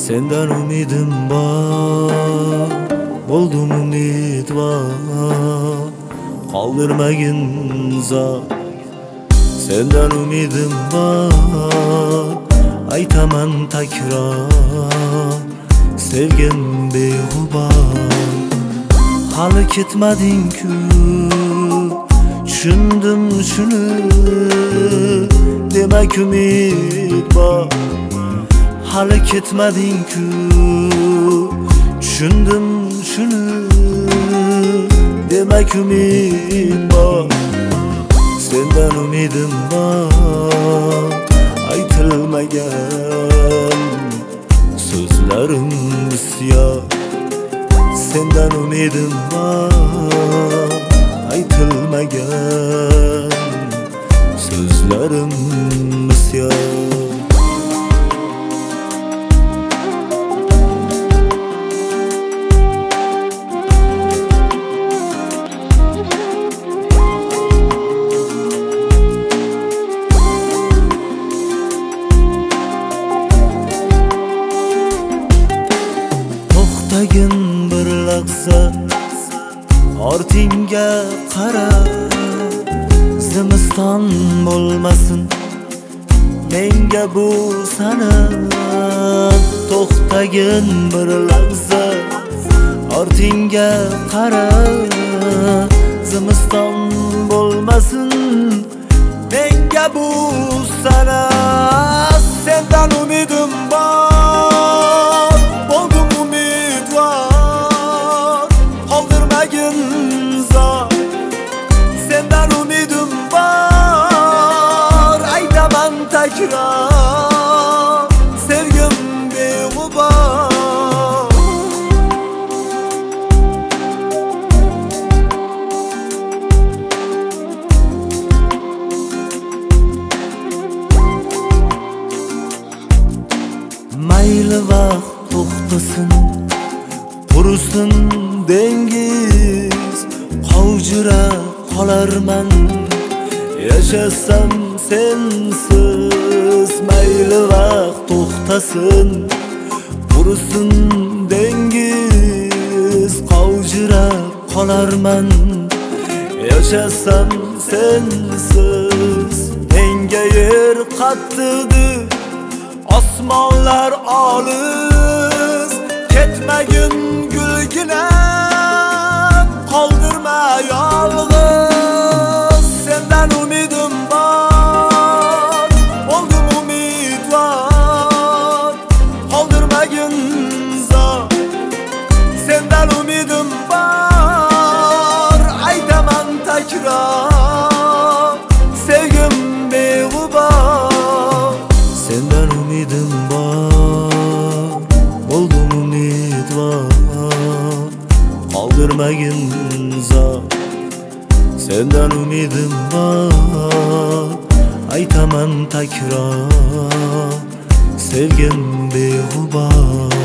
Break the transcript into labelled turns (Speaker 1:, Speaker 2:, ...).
Speaker 1: Sendan umidim bor, bo'ldum umidvor, qoldirmagin zor. Sendan umidim bor, aytaman takror, sevgim beg'ubor. Hali ketmading-ku, tushundim shuni, demak umid bor. Hali ketmading-ku, tushundim shuni, demak umid bor. Sendan umidim bor, aytilmagan so'zlarim bisyor. Sendan umidim bor, aytilmagan so'zlarim bisyor. To'xtagin bir lahza, ortingga qara, zimiston bo'lmasin menga bu sanam. To'xtagin bir lahza, ortingga qara, zimiston bo'lmasin menga bu sanam. Sendan umidim bor, bo'ldum umidvor, qoldirmagin zor. Sendan umidim bor, aytaman takror, sevgim beg'ubor. Mayli vaqt to'xtasin, qurisin dengiz, qovjirab qolarman yashasam sensiz. Mayli vaqt to'xtasin, qurisin dengiz, qovjirab qolarman yashasam sensiz. Menga yer qattiqdir, osmonlar olis, ketmagin gulginam, qoldirma yolg'iz. Sendan umidim bor, bo'ldum umidvor, qoldirmagin zor. Sendan umidim bor, aytaman takror, sevgim beg'ubor. Sendan umidim bor, bo'ldum umidvor, qoldirmagin zor. Sendan umidim bor, aytaman takror, sevgim beg'ubor.